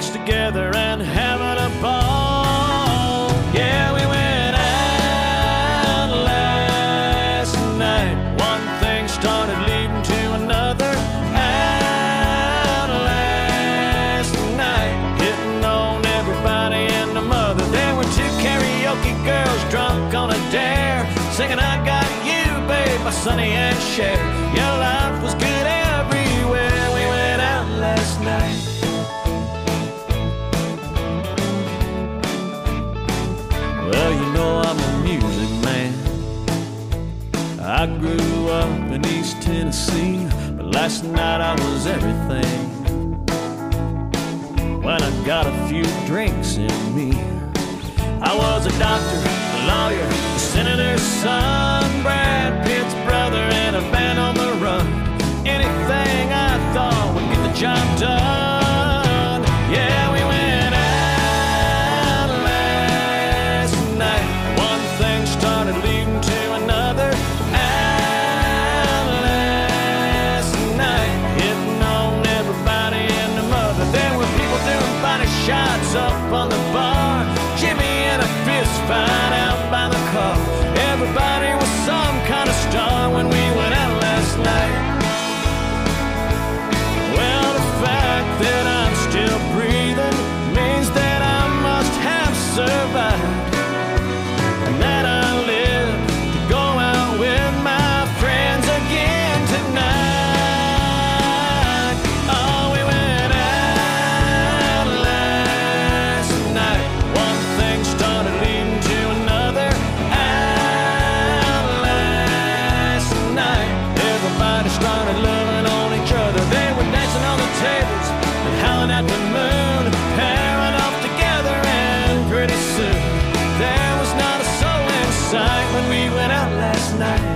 drinks together and having a ball. Yeah, we went out last night. One thing started leading to another. Out last night, hitting on everybody and the mother. There were two karaoke girls drunk on a dare, singing I Got You, Babe by Sonny and Cher. Yeah, life was good everywhere. We went out last night. Well, you know I'm a music man. I grew up in East Tennessee, but last night I was everything. When I got a few drinks in me, I was a doctor, a lawyer, a senator's son, Brad Pitt's brother, and a band on the run. Anything I thought would get the job done. Yeah, we went out last night. One thing started leading to another. Out last night, hitting on everybody and the mother. There were people doing body shots up on the bar, Jimmy and a fist fight out by the car. Everybody was some kind of star when we went out last night. Well, the fact that I'm still breathing means that I must have survived, and that I live to go out with my friends again tonight. Oh, we went out last night. One thing started leading to another. Out last night, everybody started loving on each other. They were dancing on the tables and howling at the moon, pairing off together, and pretty soon there was not a soul in sight when we went out last night.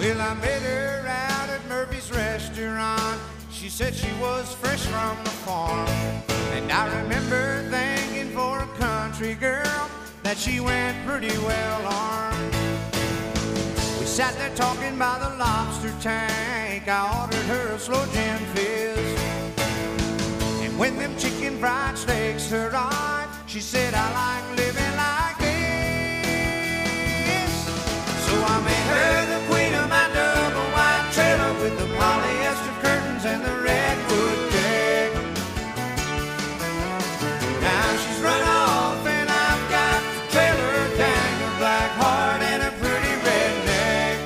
Well, I met her out at Murphy's restaurant. She said she was fresh from the farm. And I remember thinking for a country girl that she went pretty well armed. We sat there talking by the lobster tank. I ordered her a slow gin fizz. And when them chicken fried steaks arrived, she said, I like living like this. So I made her the queen of my double wide trailer with the polyester curtains and the redwood deck. Now she's run off and I've got the trailer, dang, a black heart and a pretty redneck.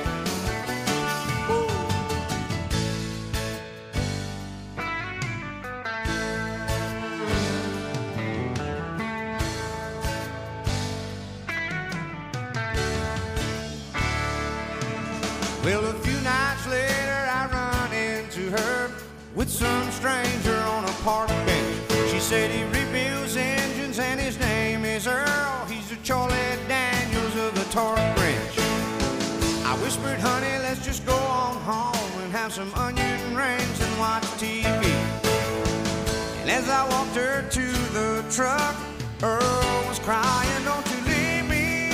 Well, a few nights later I run into her with some stranger on a park bench. She said he rebuilds engines and his name is Earl. He's the Charlie Daniels of the torque wrench. I whispered, honey, let's just go on home and have some onion rings and watch TV. And as I walked her to the truck, Earl was crying, don't you leave me.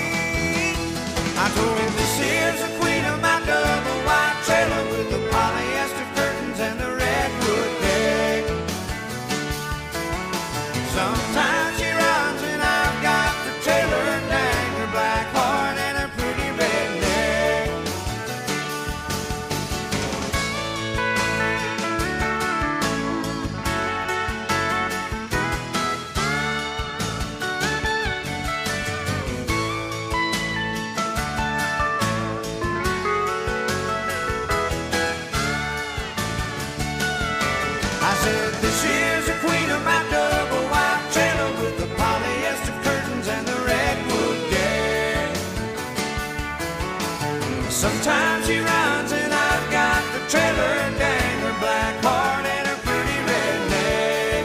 I told him, this here's the queen of my double wide trailer with the polyester curtains and the redwood deck. Sometimes she runs and I've got the trailer, dang, her black heart and her pretty redneck. I said, this is the queen of my double wide trailer with the polyester curtains and the redwood deck. Sometimes she runs and I've got the trailer, dang, her black heart and her pretty redneck.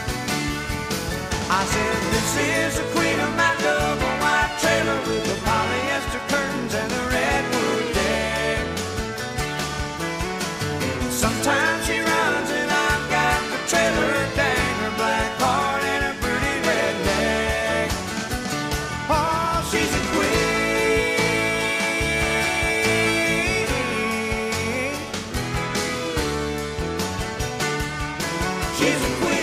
I said, this is the queen of my double wide trailer with the polyester curtains and the redwood deck. Sometimes she runs and I've got the trailer, dang, her black heart and her pretty redneck. Oh, she's a queen. She's a queen.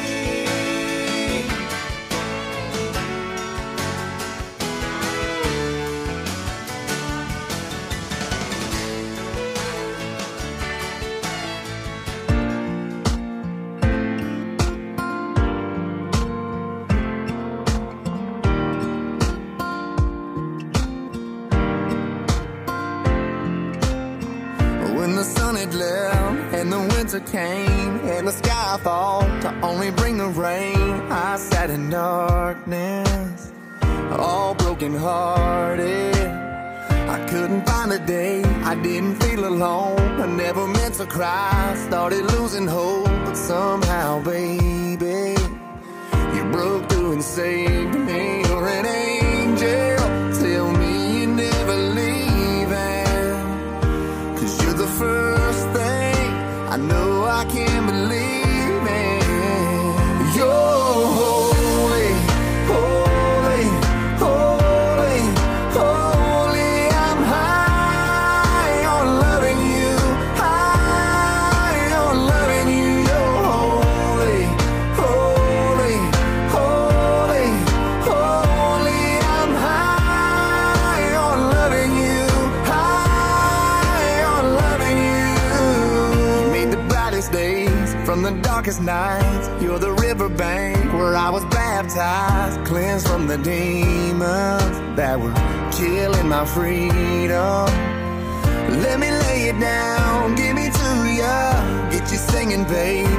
When the sun had left and the winter came and the sky thought to only bring the rain, I sat in darkness, all broken hearted. I couldn't find a day I didn't feel alone. I never meant to cry, started losing hope, but somehow, baby, you broke through and saved me. You're an angel, tell me you're never leaving, 'cause you're the first thing I know I can't believe in. You're holy, holy, holy, holy. I'm high on loving you, high on loving you. You're holy, holy, holy, holy. I'm high on loving you, high on loving you. You made the brightest days from the darkest nights. You're the riverbank where I was baptized, cleansed from the demons that were killing my freedom. Let me lay it down, give me to ya, get you singing, babe.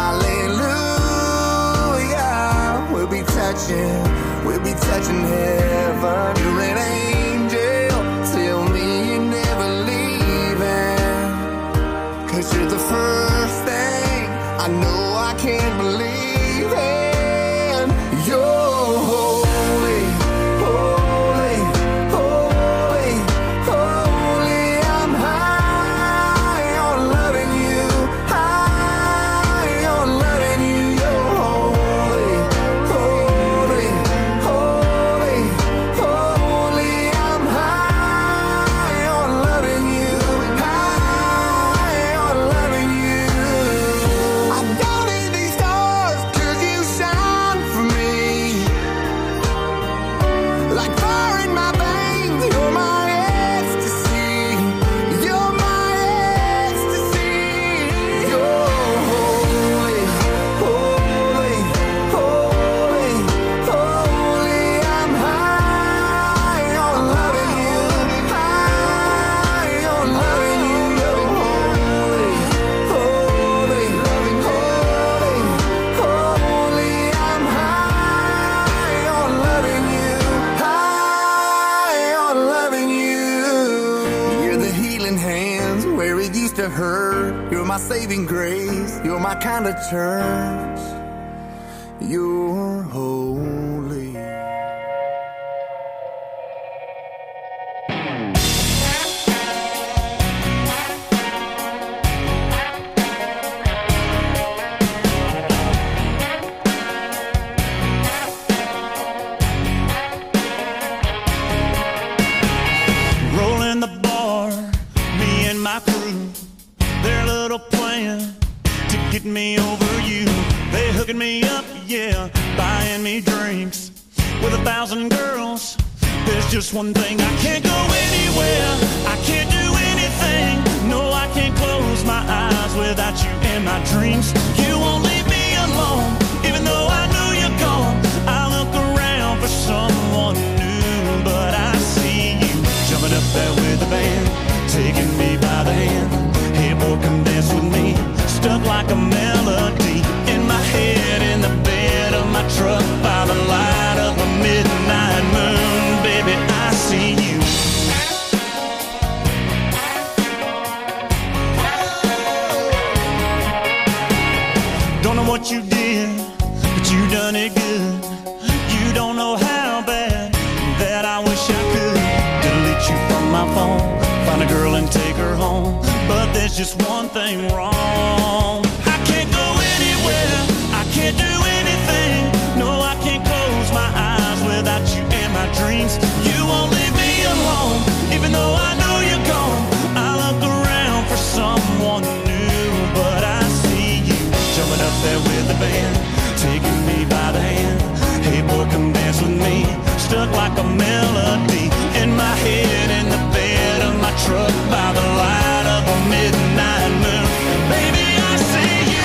Hallelujah. We'll be touching heaven. You're an angel, tell me you're never leaving, 'cause you're the first thing I know I can't believe in. You're holy, holy, holy, holy. I'm hurt. You're my saving grace. You're my kind of church. You're holy. Rolling the bar, me and my crew, their little plan to get me over you. They hooking me up, yeah, buying me drinks with 1,000 girls. There's just one thing, I can't go anywhere, I can't do anything. No, I can't close my eyes without you in my dreams. You won't leave me alone, even though I know you're gone. I look around for someone new, but I see you jumping up there with the band, taking me by the hand. Hey boy, come dance with me, stuck like a melody in my head, in the bed of my truck, by the light of a midnight moon. Baby, I see you. Don't know what you did, but you done it good. You don't know how bad that I wish I could delete you from my phone, find a girl and take her home. But there's just one thing wrong, I can't go anywhere, I can't do anything. No, I can't close my eyes without you in my dreams. You won't leave me alone, even though I know you're gone. I look around for someone new, but I see you jumping up there with the band, taking me by the hand. Hey boy, come dance with me, stuck like a melody in my head, in the bed of my truck, by the light of a midnight moon. Baby, I see you.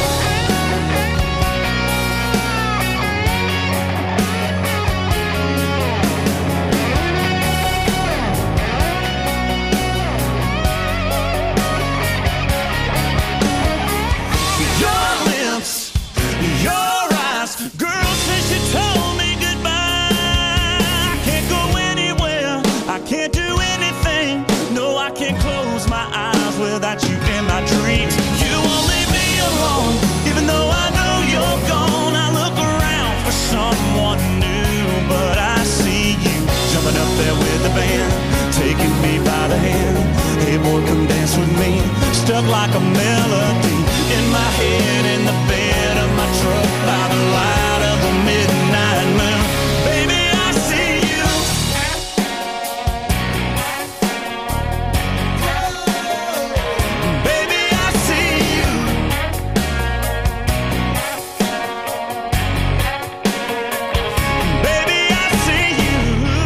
Your lips, your eyes, girl, since you told me goodbye, I can't go anywhere, I can't do anything. No, I can't close my eyes without you in my dreams. You won't leave me alone, even though I know you're gone. I look around for someone new, but I see you jumping up there with the band, taking me by the hand. Hey boy, come dance with me, stuck like a melody in my head, in the bed of my truck, by the light of a midnight moon. Baby, I see you. Baby, I see you. Baby, I see you.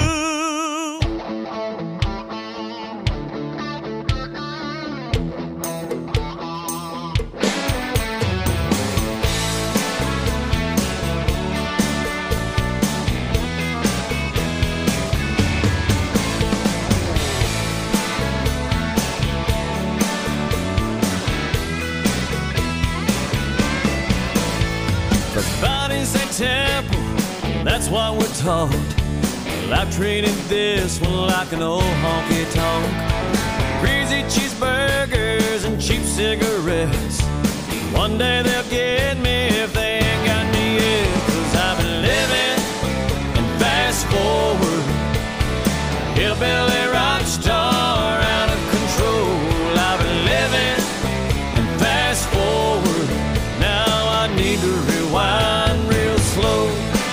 The body's a temple, that's what we're taught. Well, I've treated this one like an old honky-tonk. Greasy cheeseburgers and cheap cigarettes. One day they'll get me if they ain't got me yet. 'Cause I've been living and fast forward, hillbilly rock star out of control. I've been living and fast forward, now I need to rewind real slow.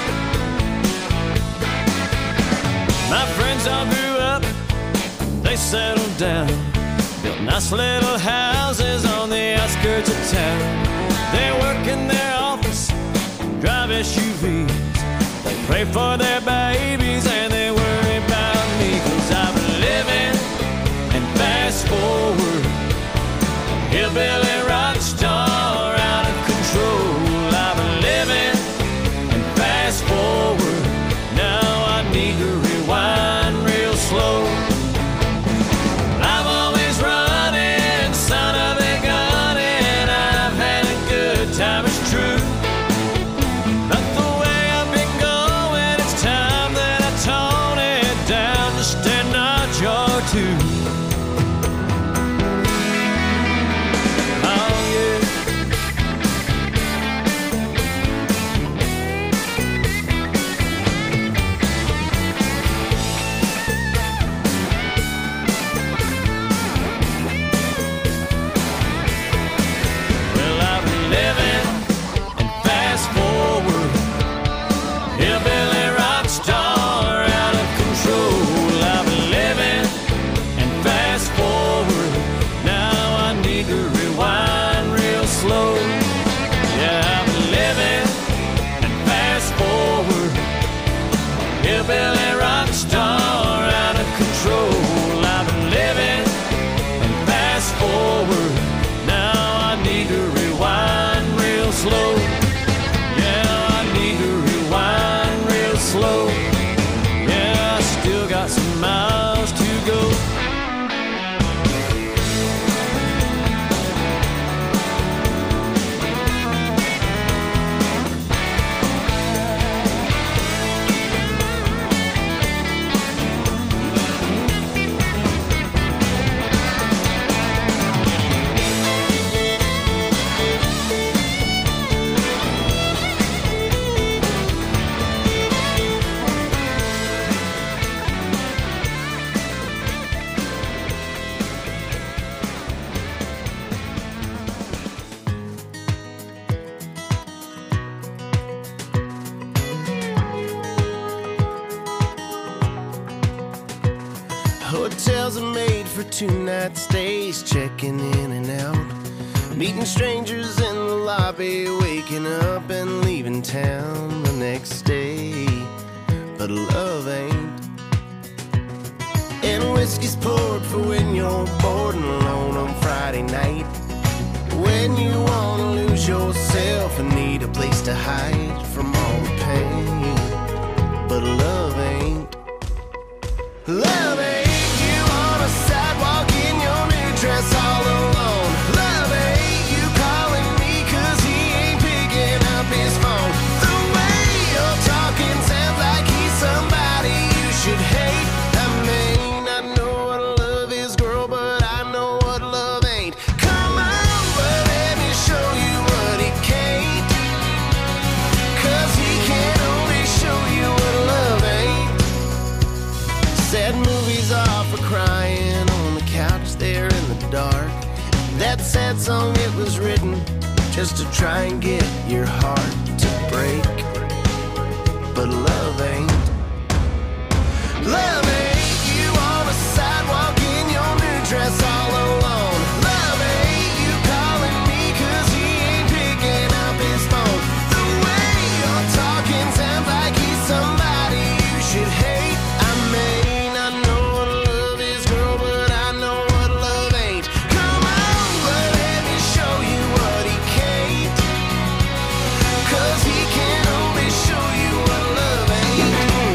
My friends all grew up, they settled down, built nice little houses on the outskirts of town. They work in their office, drive SUVs, they pray for their babies and they worry about me. 'Cause I've been living and fast forward, hillbilly rock star out of control. I've been living and fast forward, now I need to rewind real slow. I'm always running, son of a gun, and I've had a good time, it's true. But the way I've been going, it's time that I talk. Hotels are made for 2-night stays, checking in and out, meeting strangers in the lobby, waking up and leaving town the next day. But love ain't. And whiskey's poured for when you're bored and alone on Friday night, when you wanna lose yourself and need a place to hide from all the pain. But love ain't. Love ain't. You on a sidewalk in your new dress all alone. Love ain't. You calling me 'cause he ain't picking up his phone. The way you're talking sounds like he's somebody you should hate. I may not know what love is, girl, but I know what love ain't. Come on, but let me show you what he can't. 'Cause he can only show you what love ain't. Sad movies are for crying on the couch there in the dark. That sad song, it was written just to try and get your heart to break. But love ain't. Love ain't. You on a sidewalk in your new dress all alone. Love ain't. You calling me 'cause he ain't picking up his phone. The way you're talking sounds like he's somebody you should hate. I may not know what love is, girl, but I know what love ain't. Come on, but let me show you what he can't. 'Cause he can only show you what love ain't.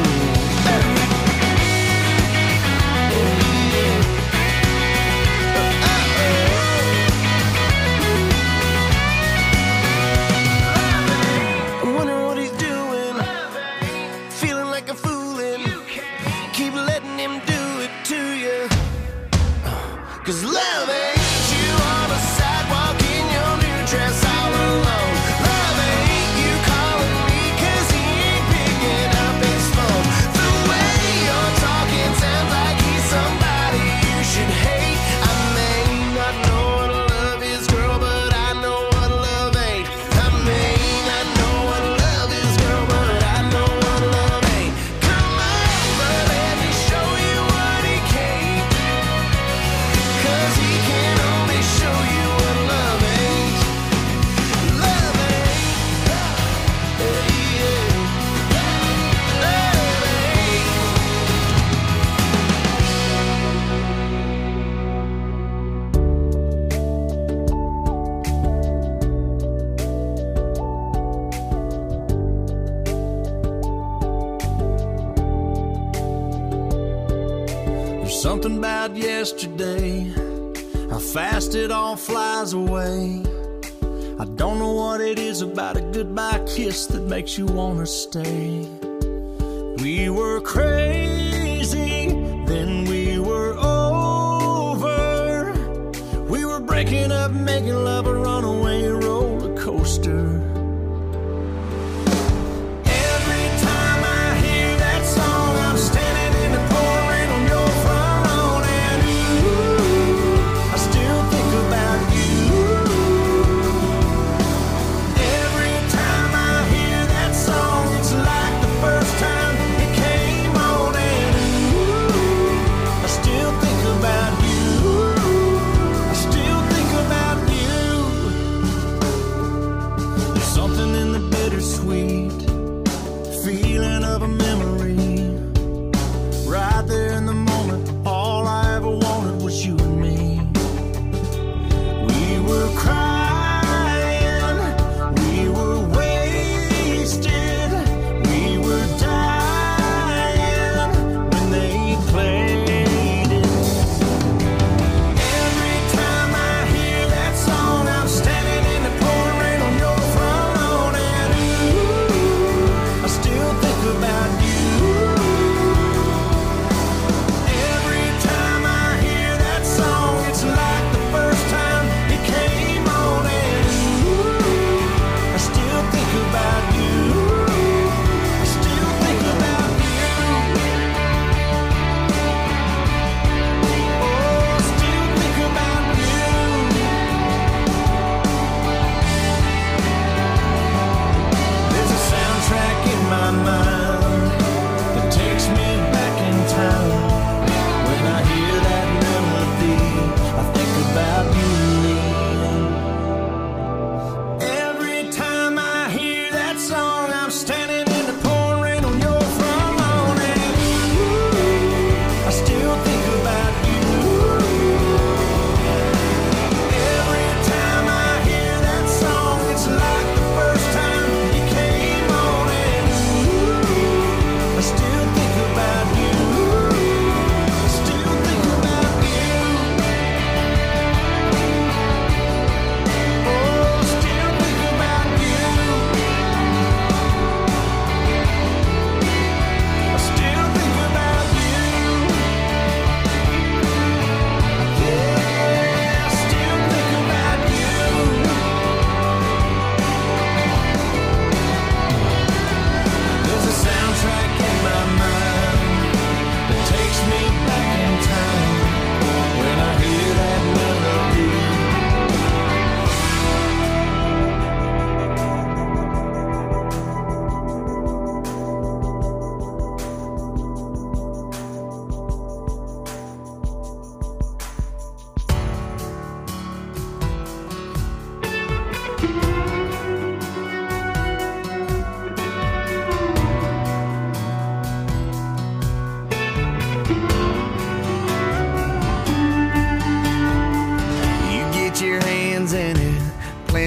I'm wondering what he's doing, feeling like a foolin'. Keep letting him do it to you. 'Cause love ain't. You on a sidewalk in your new dress all alone. Love ain't. You calling me 'cause he ain't picking up his phone. The way you're talking sounds like he's somebody you should hate. I may not know what love is, girl, but I know what love ain't. I may not know what love is, girl, but I know what love ain't. Come on, but let me show you what he can't. 'Cause he can only show you what love ain't. Love ain't. Yeah. Love ain't. There's something about yesterday, how fast it all flies away. I don't know what it is about a goodbye kiss that makes you wanna stay. We were crazy, then we were over. We were breaking up, making love a runaway roller coaster. Every time I hear that song, I'm standing in the pouring rain on your front lawn, and ooh, I still think about you. Every time I hear that song, it's like the first time it came on, and ooh, I still think about you. I still think about you.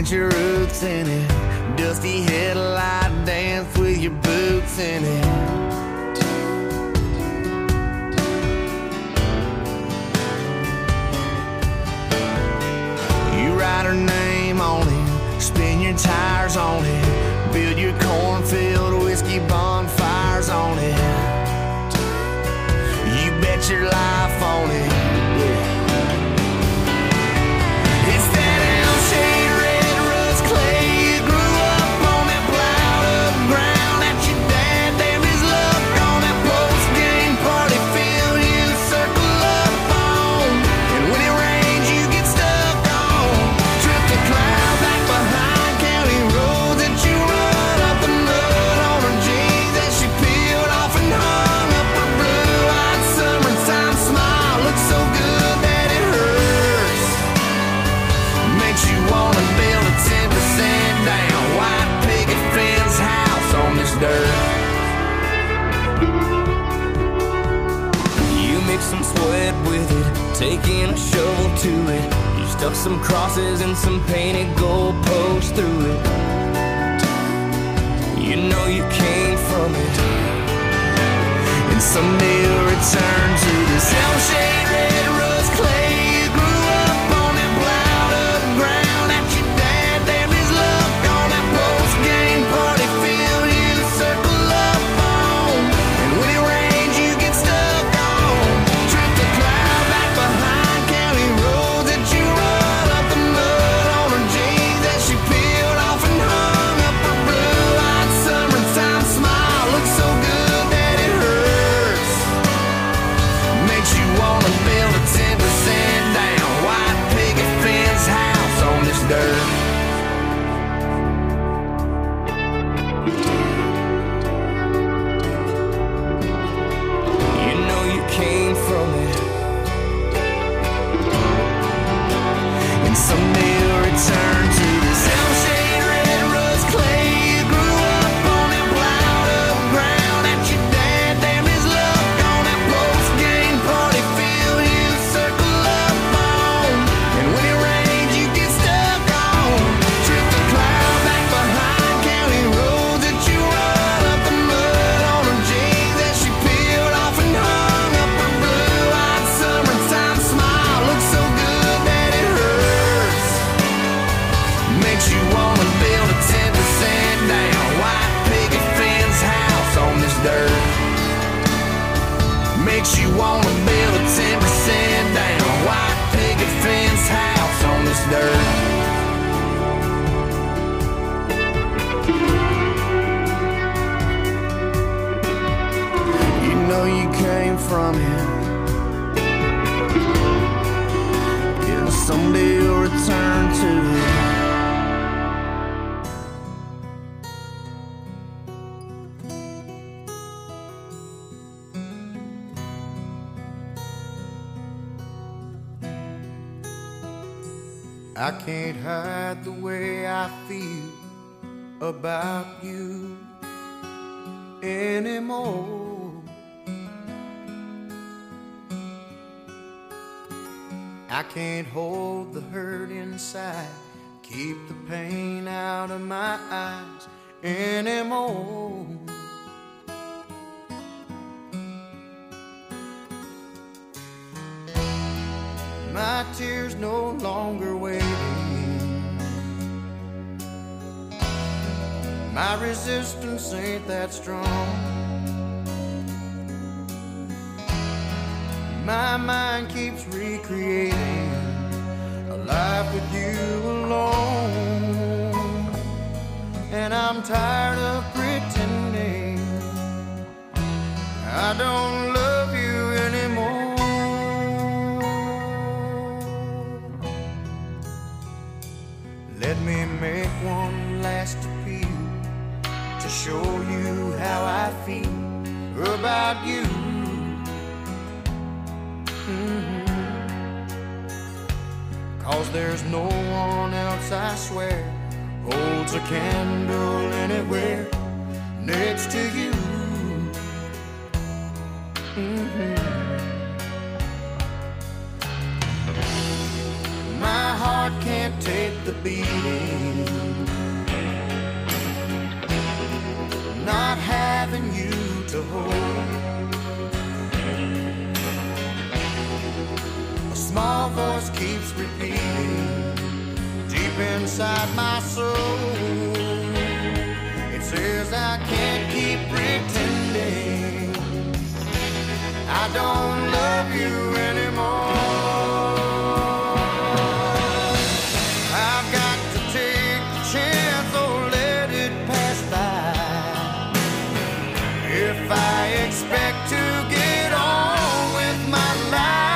plant your roots in it. Dusty headlight dance with your boots in it. You write her name on it, spin your tires on it, build your cornfield whiskey bonfires on it. You bet your life on it. Yeah. It's that Elm-shaped red rust clay. You grew up on that plowed up ground that your dad damned his luck on. That post-game party field you circle up on. And when it rains you get stuck on. Trip the cloud back behind county roads that you run up the mud on her jeans that she peeled off and hung up her blue-eyed summertime smile. Looks so good that it hurts. Makes you wanna build a 10% down white picket fence house on this dirt. You mix some sweat with it, taking a shovel to it. You stuck some crosses and some painted gold posts through it. You know you came from it, and someday you'll return to this Elm-shaped red rust clay. You grew up on that plowed up ground that your dad damned his luck on. That post-game party field you circle up on. And when it rains you get stuck on. Trip the cloud back behind county roads that you run up the mud on her jeans that she peeled off and hung up her blue-eyed summertime smile. Looks so good that it hurts. Makes you wanna build a 10% down white picket fence house on this dirt. You know you came from it, and someday you'll return to this Elm-shaped red rust clay. You grew up on that plowed up ground that your dad damned his luck on. That post-game party field you circle up on. And when it rains you get stuck on. Trip the cloud back behind county roads that you run up the mud on her jeans that she peeled off and hung up her blue-eyed summertime smile. Looks so good that it hurts. Makes you wanna build a 10% down white picket fence house on this dirt. Makes you wanna build a 10% down white picket fence house on this dirt. You know you came from it, and someday you'll return to it. I can't hide the way I feel about you anymore. I can't hold the hurt inside, keep the pain out of my eyes anymore. My tears no longer waiting. My resistance ain't that strong. My mind keeps recreating a life with you alone. And I'm tired of pretending I don't love you anymore. Let me make one last appeal to show you how I feel about you. Cause there's no one else, I swear, holds a candle anywhere next to you. My heart can't take the beating. Not having you to hold. A small voice keeps repeating deep inside my soul. It says I can't keep pretending I don't love you anymore. I've got to take the chance or let it pass by. If I expect to get on with my life,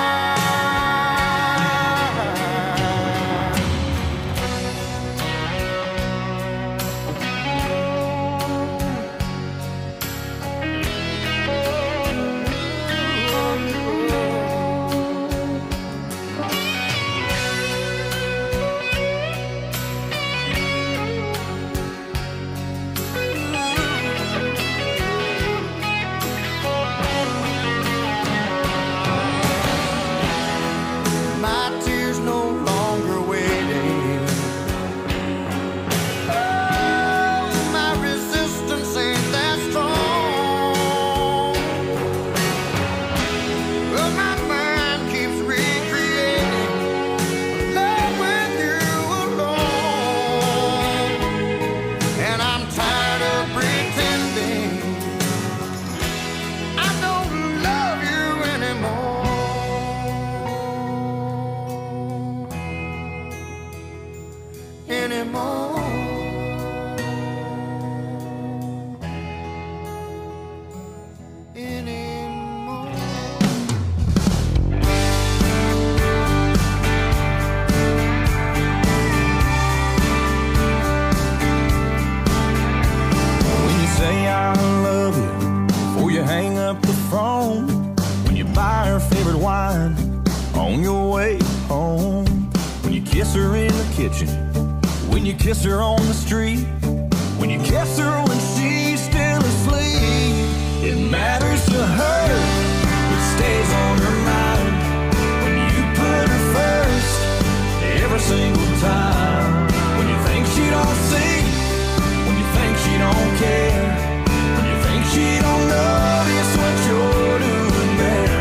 when you kiss her on the street, when you kiss her when she's still asleep. It matters to her, it stays on her mind when you put her first every single time. When you think she don't see, when you think she don't care, when you think she don't notice what you're doing there.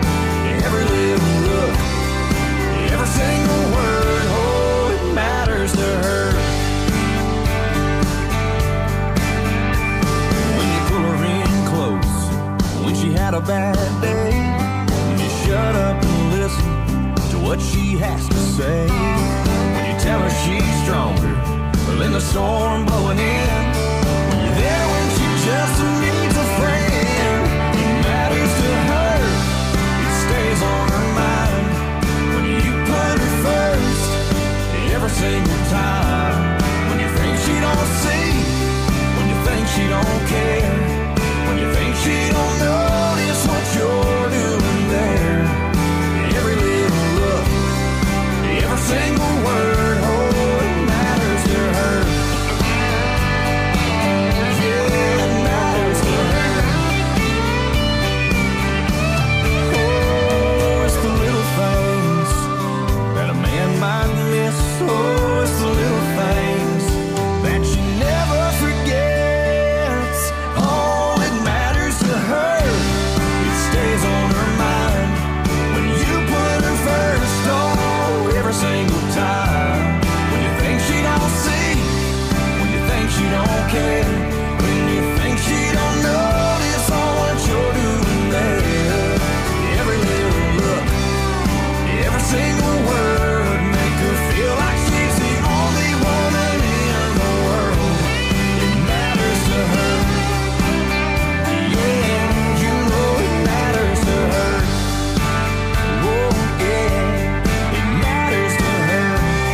Every little look, every single word, matters to her. When you pull her in close, when she had a bad day, when you shut up and listen to what she has to say, when you tell her she's stronger than the storm blowing in, when you're there when she just needs a friend. It matters to her, it stays on her mind when you put her first every single time. When you think she don't see, when you think she don't care, when you think she don't notice what you're doing there. Every little look, every single word, oh, it matters to her. Yeah, it matters to her. Oh, it's the little things that a man might miss. Oh, it's the little things that she never forgets. Oh, it matters to her, it stays on her mind when you put her first. Oh, every single time. When you think she don't see, when you think she don't care, when you think she don't notice all what you're doing there. Every little look, every single word, make her feel like she's the only woman in the world. It matters to her. Yeah, you know it matters to her. Oh, yeah, it matters to her.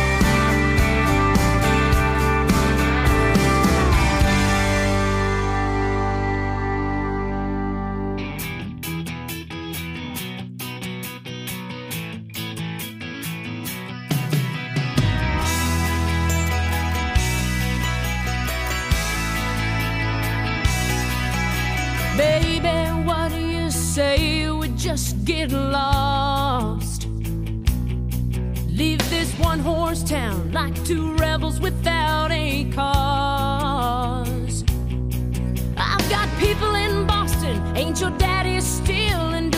Baby, what do you say we just get lost? Leave this one-horse town, like two rebels without a cause. I've got people in Boston, ain't your daddy still in Des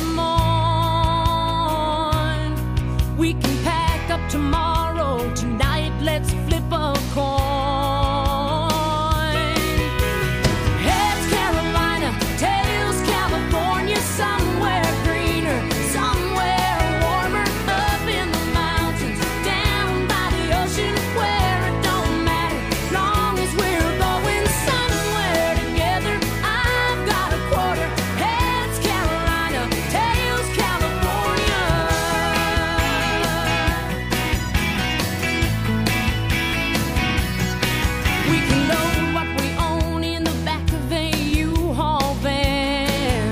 Moines? We can pack up tomorrow, tonight let's flip a coin. Heads Carolina, tails California, somewhere greener, somewhere warmer, up in the mountains, down by the ocean, where it don't matter, long as we're going somewhere together. I've got a quarter. Heads Carolina, tails California. We can load what we own in the back of a U-Haul van.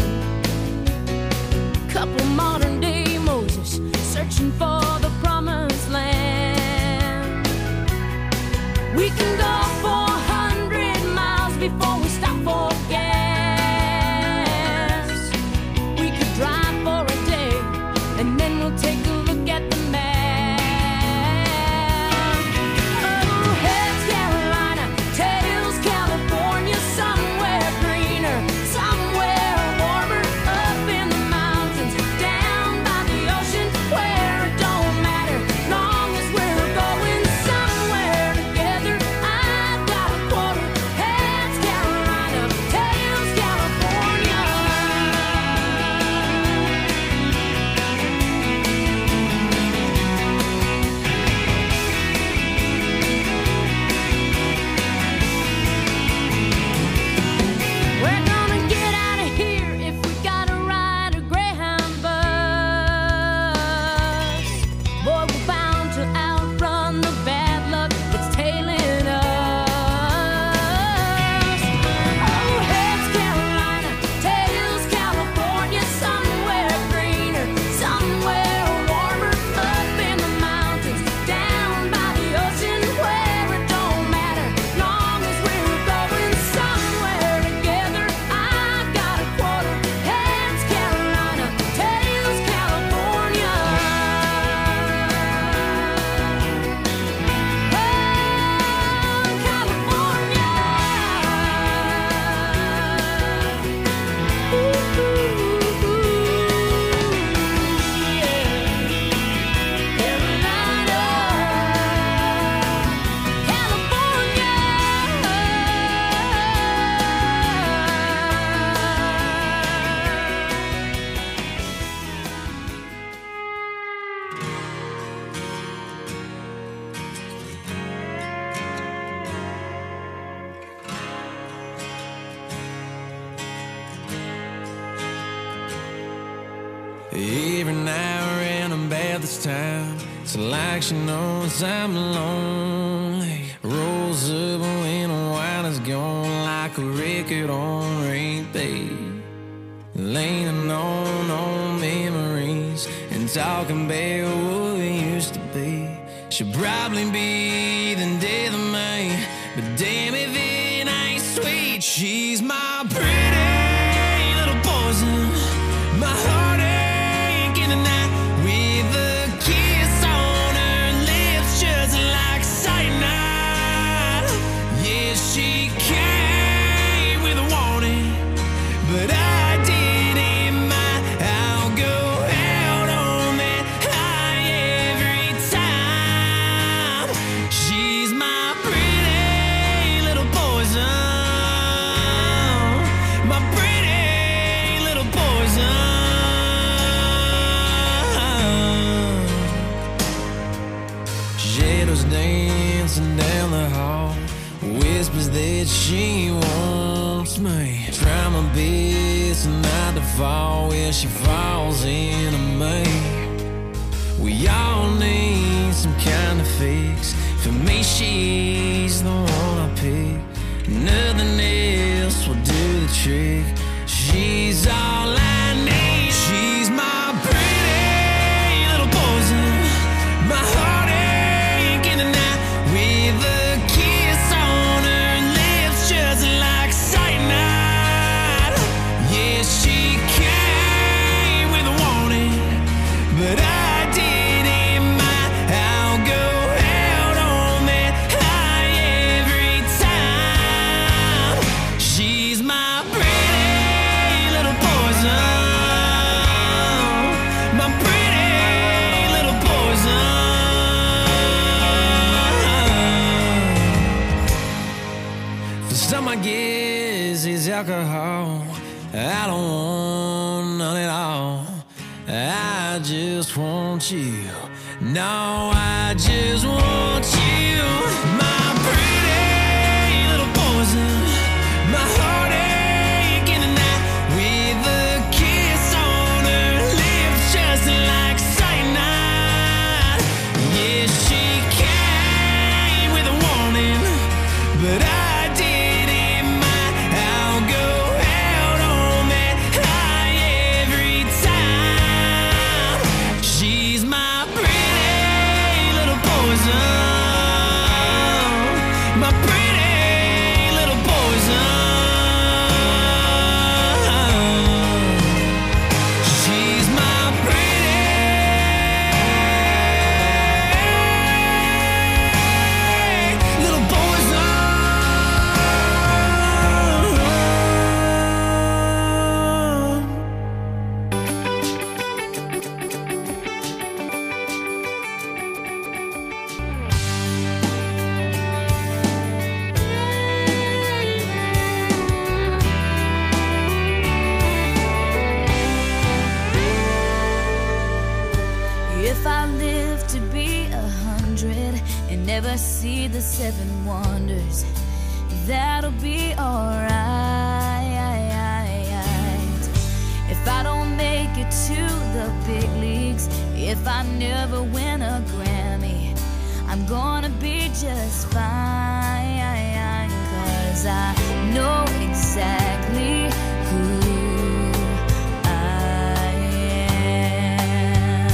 Couple modern day Moses searching for the promised land. We can go 400 miles before we stop for gas. We could drive for a day and then we'll take a look at the map. Oh, heads Carolina, tails California, somewhere greener, somewhere warmer, up in the mountains, down by the ocean, where it don't matter, long as we're going somewhere together. I've got a quarter. Heads Carolina, tails California. We're gonna get out of here if we gotta ride a Greyhound bus. Boy, we're bound to outrun the bad luck that's tailing us. Oh, heads Carolina, tails California, somewhere greener, somewhere warmer, up in the mountains, down by the ocean, where it don't matter, long as we're going somewhere together. I've got a quarter. Heads Carolina, tails California. Oh, California. Ooh, yeah. Carolina, Every now and about this time, it's like she knows I'm lonely. Rolls up when a wine is gone, like a record on repeat. Leaning on old memories and talking about what we used to be. She'll probably be the death of me, but damn if it ain't sweet. She's my pretty little poison, my heartache in the night, with a kiss on her lips just like cyanide. Yeah, she came with a warning, but I didn't mind. I'll go out on that high every time. She's my pretty little poison, my pretty little poison. Shadows dancing down the hall, whispers that she wants me. Try my best not to fall where she falls into me. We all need some kind of fix. For me, she's the one I pick. Nothing else will do the trick. She's all I need. She's my pretty little poison, my heartache in the night, with a kiss on her lips just like cyanide. Yeah, she came with a warning, but I didn't mind. I'll go I just want you. No, I just want you. My pretty little poison. My heartache in the night. With a kiss on her lips, just like cyanide. Yeah, she came with a warning, but I didn't mind. I'll go out on that high every time. She's my pretty little poison. My pretty little poison. She's my pretty little poison. If I live to be 100 and never see the 7 wonders, that'll be alright. If I don't make it to the big leagues, if I never win a Grammy, I'm gonna be just fine. 'Cause I know exactly who I am.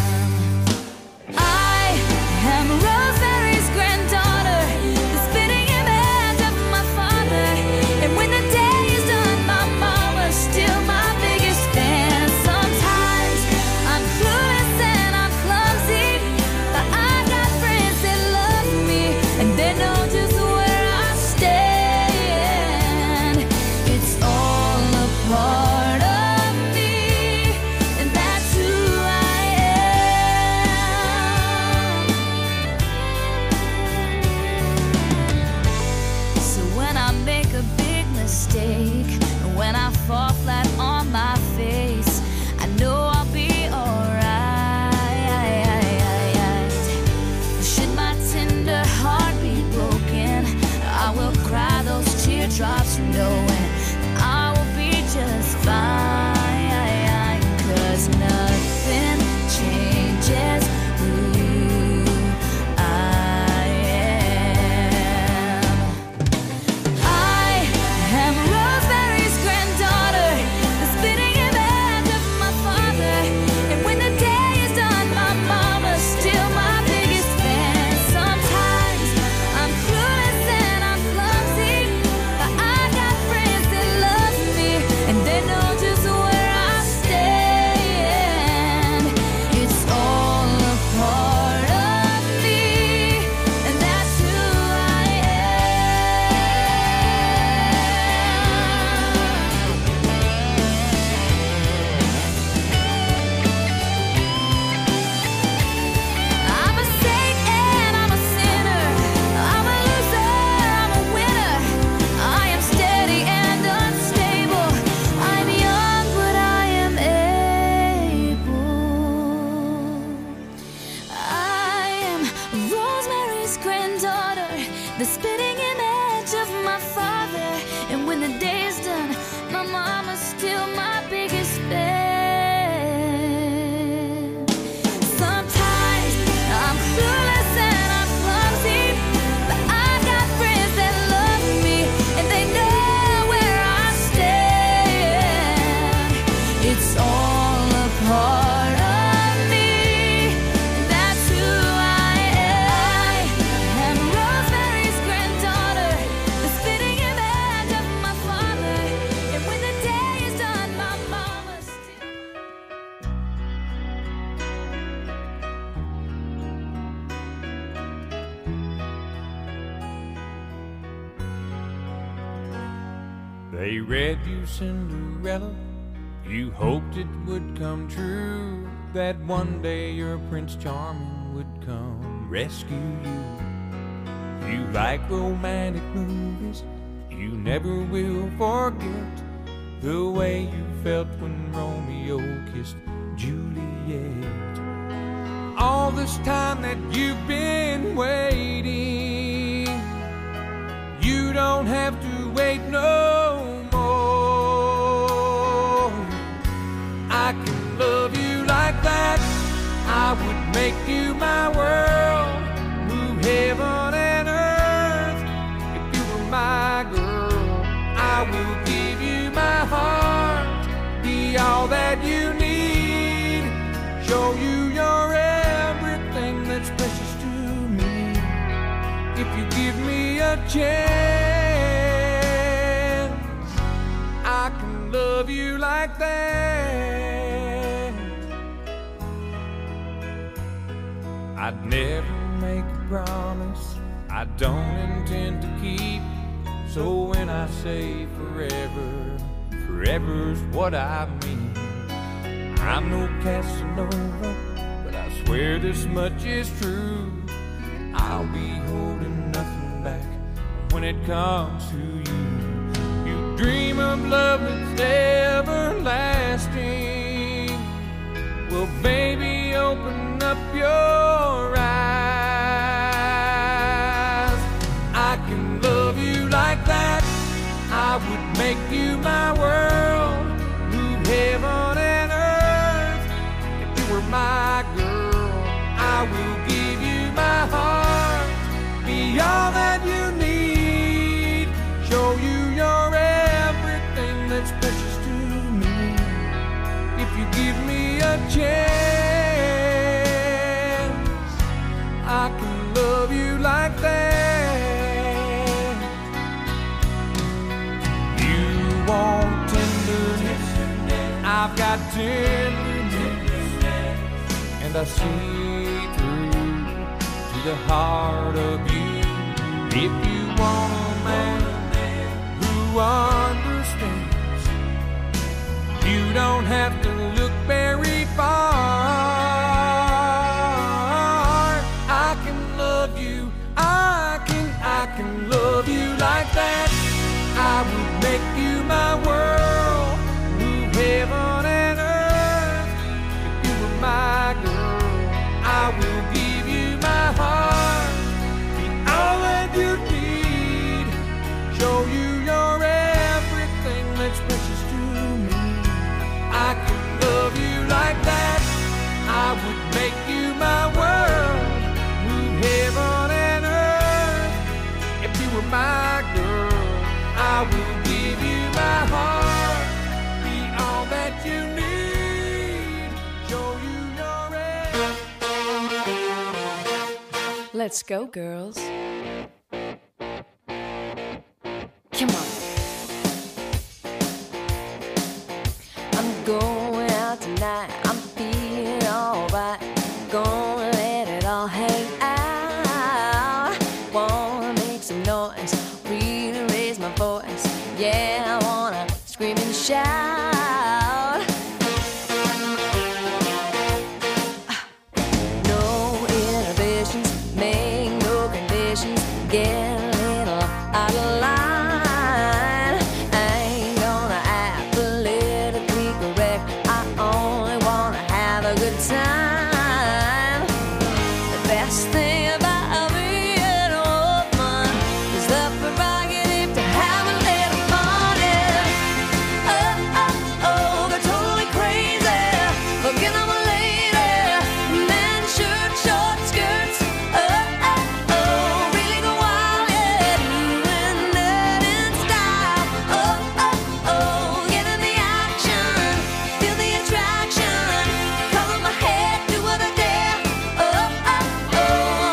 I am Rosemary's granddaughter, the spitting image of my father. And when the day is done, my mama's still my biggest fan. Sometimes I'm clueless and I'm clumsy, but I've got friends that love me, and they know just where I stand. It's all a part of me, and that's who I am. So when I make a big mistake, and when I fall flat on my face, I know I'll be alright. Should my tender heart be broken, I will cry those teardrops knowing I will be just fine. 'Cause nothing changes who I am. I am Rosemary's granddaughter, the spitting image of my father. And when the day is done, my mama's still my biggest fan. Sometimes I'm clueless and I'm clumsy, but I've got friends that love me, and they know just where I stand. It's all a part of me, and that's who I am. I'm a saint and I'm a sinner. I'm a loser, I'm a winner. I am steady and unstable. I'm young, but I am able. I am Rosemary's granddaughter, the spitting image of my father. And when the day is done, my mama's still my biggest fan. Sometimes I'm clueless and I'm clumsy, but I've got friends that love me, and they know where I stand. It's all a part of me, and that's who I am. Rosemary's granddaughter, the spitting image of my father. And when the day is done, my mama's still. They read you Cinderella. You hoped it would come true, that one day your Prince Charming would come rescue you. You like romantic movies, you never will forget the way you felt when Romeo kissed Juliet. yet. All this time that you've been waiting, you don't have to wait no more. I can love you like that. I would make you my world, move heaven and earth. If you were my girl, I will give you my heart, be all that you need, show you you're everything that's precious to me. If you give me a chance, I can love you like that. I'd never make a promise I don't intend to keep. So when I say forever, forever's what I mean. I'm no Casanova, but I swear this much is true. I'll be holding nothing back when it comes to you. You dream of love that's everlasting. Well, baby, open up your eyes. I can love you like that. I would make you my world, move heaven and earth. If you were my girl, I will give you my heart, be all that you need, show you you're everything that's precious to me. If you give me a chance, I can love you like that. You want tenderness, I've got tenderness, and I see through to the heart of you. If you want a man who understands, you don't have to look very far. I can love you, I can love you like that. I would make you my world, move heaven and earth. If you were my girl, I will give you my heart, be all that you need, show you you're everything that's precious to me. I can love you like that. I would make you my world, move heaven and earth. If you were my girl, I will give you my heart, be all that you need, show you your everything. Let's go, girls. Come on. I'm going out tonight. I'm feeling alright. Gonna let it all hang out. Wanna make some noise, really raise my voice. Yeah, I wanna scream and shout. No inhibitions, make no conditions. Get a little out of line. I ain't gonna act politically correct. I only wanna have a good time. The best thing about being a woman is the prerogative to have a little fun. Yeah. Oh, oh, oh, they're totally crazy. Looking at my lady, men, shirt, short skirts. Oh, oh, oh, really go wild, yeah. Doing that in style. Oh, oh, oh, get in the action, feel the attraction. Color my head, do what I dare. Oh, oh, oh,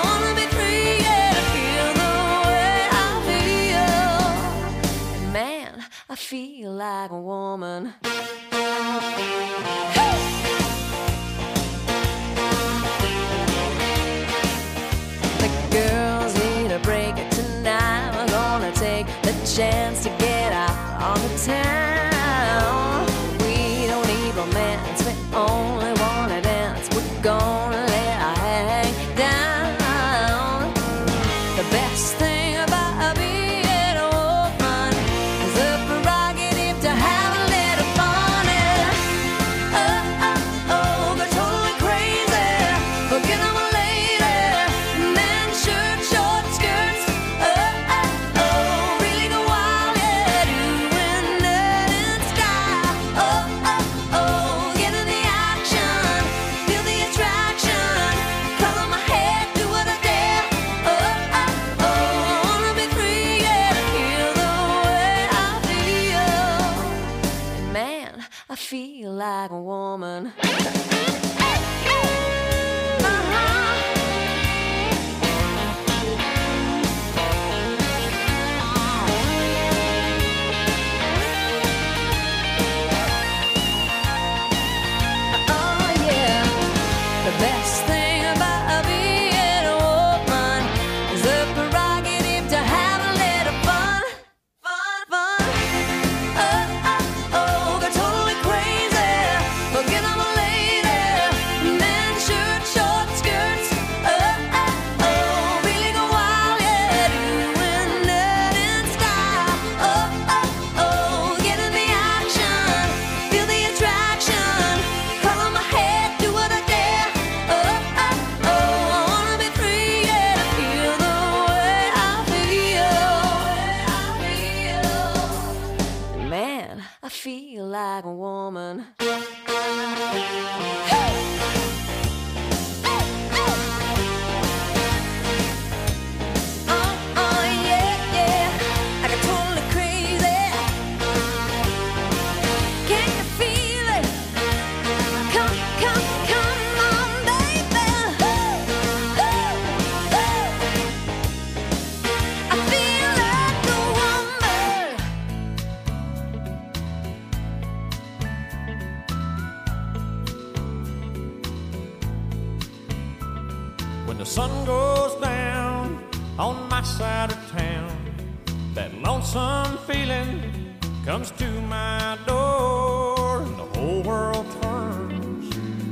When the sun goes down on my side of town, that lonesome feeling comes to my door, and the whole world turns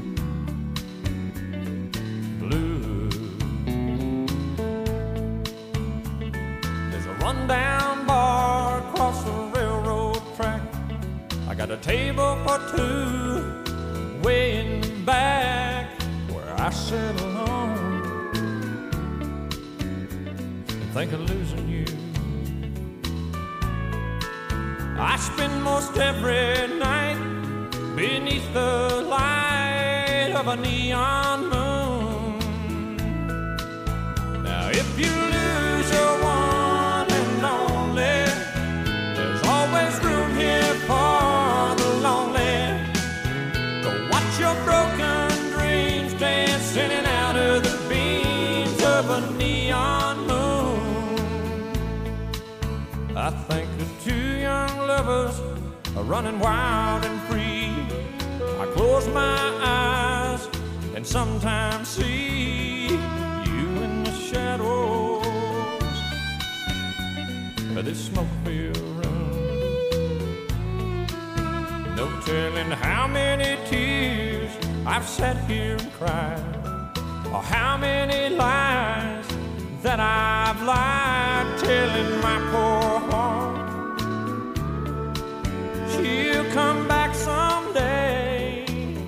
blue. There's a rundown bar across the railroad track. I got a table for two way in the back where I sit alone and think of losing you. I spend most every night beneath the light of a neon moon. Now if you lose your one and only, there's always room here for the lonely. To watch your broken dreams dancing in and out of the beams of a neon moon. I think of two young lovers are running wild and free. I close my eyes and sometimes see you in the shadows of this smoke-filled room. No telling how many tears I've sat here and cried, or how many lies that I've lied, telling my poor heart she'll come back someday.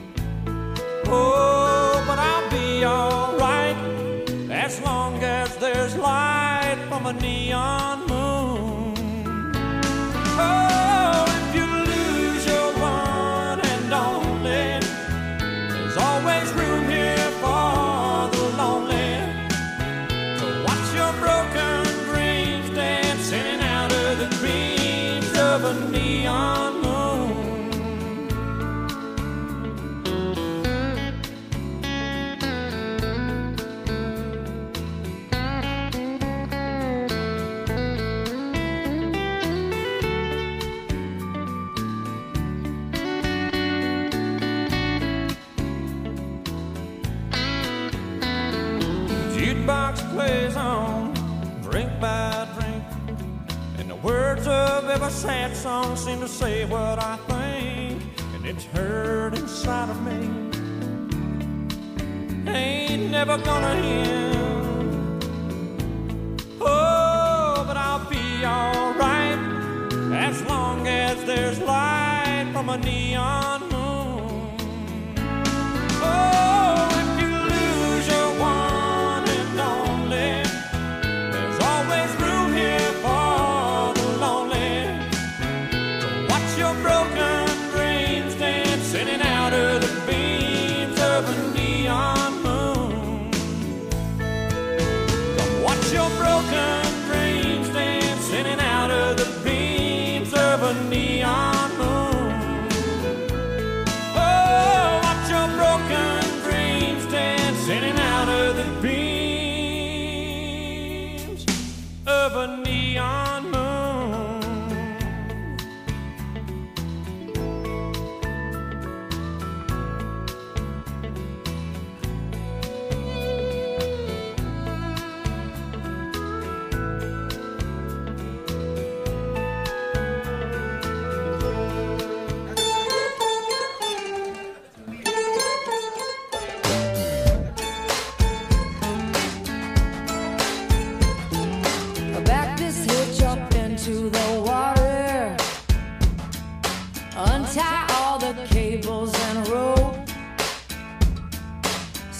Oh, but I'll be alright as long as there's light from a neon moon. Oh, if you lose your one and only, there's always room here for the lonely. To watch your broken dreams dance in and out of the dreams of a neon moon. Jukebox plays on, drink by drink, and the words of every sad song seem to say what I think, and it's hurt inside of me. Ain't never gonna end. Oh, but I'll be alright as long as there's light from a neon moon. Oh, if you lose your one and only, there's always room here for the lonely. To watch your broken dreams dance in and out of the beams of a neon moon. Come watch your broken dreams dance in and out of the beams of a neon moon.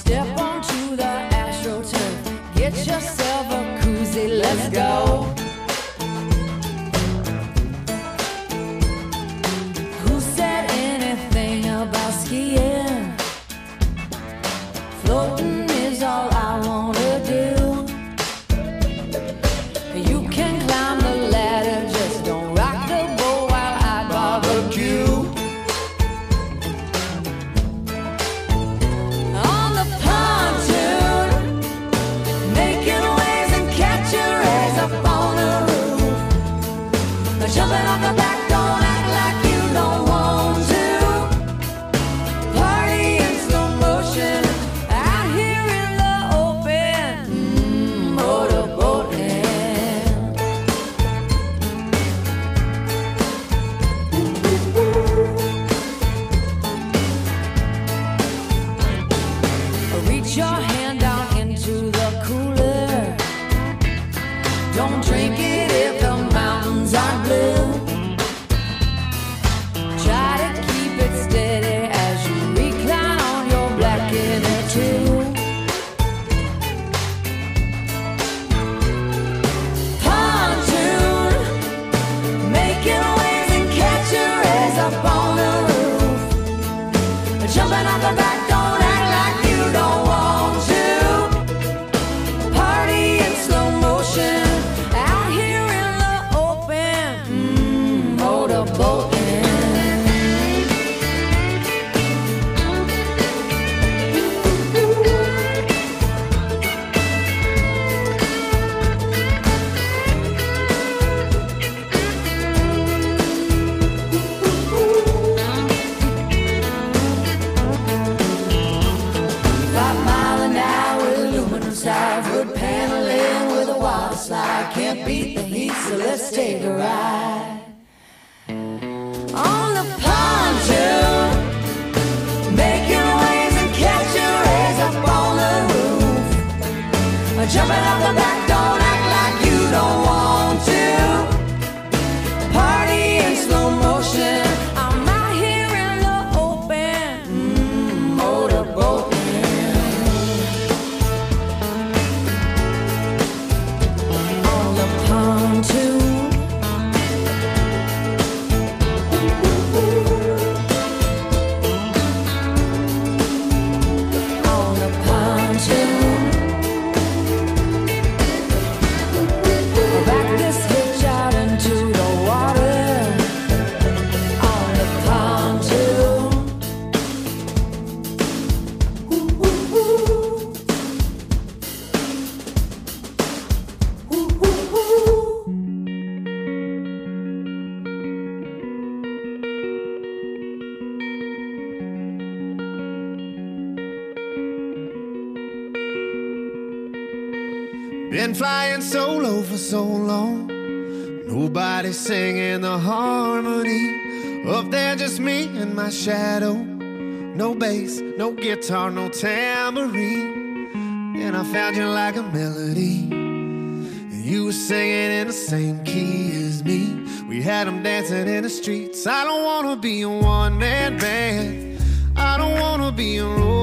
Step onto the AstroTurf, get yourself a koozie, let's go. Who said anything about skiing? Floating is all I wanna do. You can climb the ladder, just don't rock the boat while I barbecue. On the pontoon, making waves and catching rays up on the roof. Jumping off the back, don't act like you don't want to. Party in slow motion, out here in the open, motorboating. Reach your hand down into the cooler. Don't drink it if the mountains are blue. Try to keep it steady as you recline on your black inner tube. Pontoon, making waves and catching rays up on the roof. Jumping off the back, don't act like you don't want to. Party in slow motion, out here in the open, motorboating. Wood paneling with a water slide. Can't beat the heat, so let's take a ride. On the pontoon, making waves and catching rays up on the roof. Jumping off the back, don't act like you don't want to. Party in slow motion, I'm out here in the open, motorboating. Pontoon, on the pontoon, back this hitch out into the water. On the pontoon, Been flying solo for so long, nobody singing the harmony. Up there just me and my shadow. No bass, no guitar, no tambourine. And I found you like a melody, and you were singing in the same key as me. We had them dancing in the streets. I don't wanna be a one-man band, I don't wanna be a road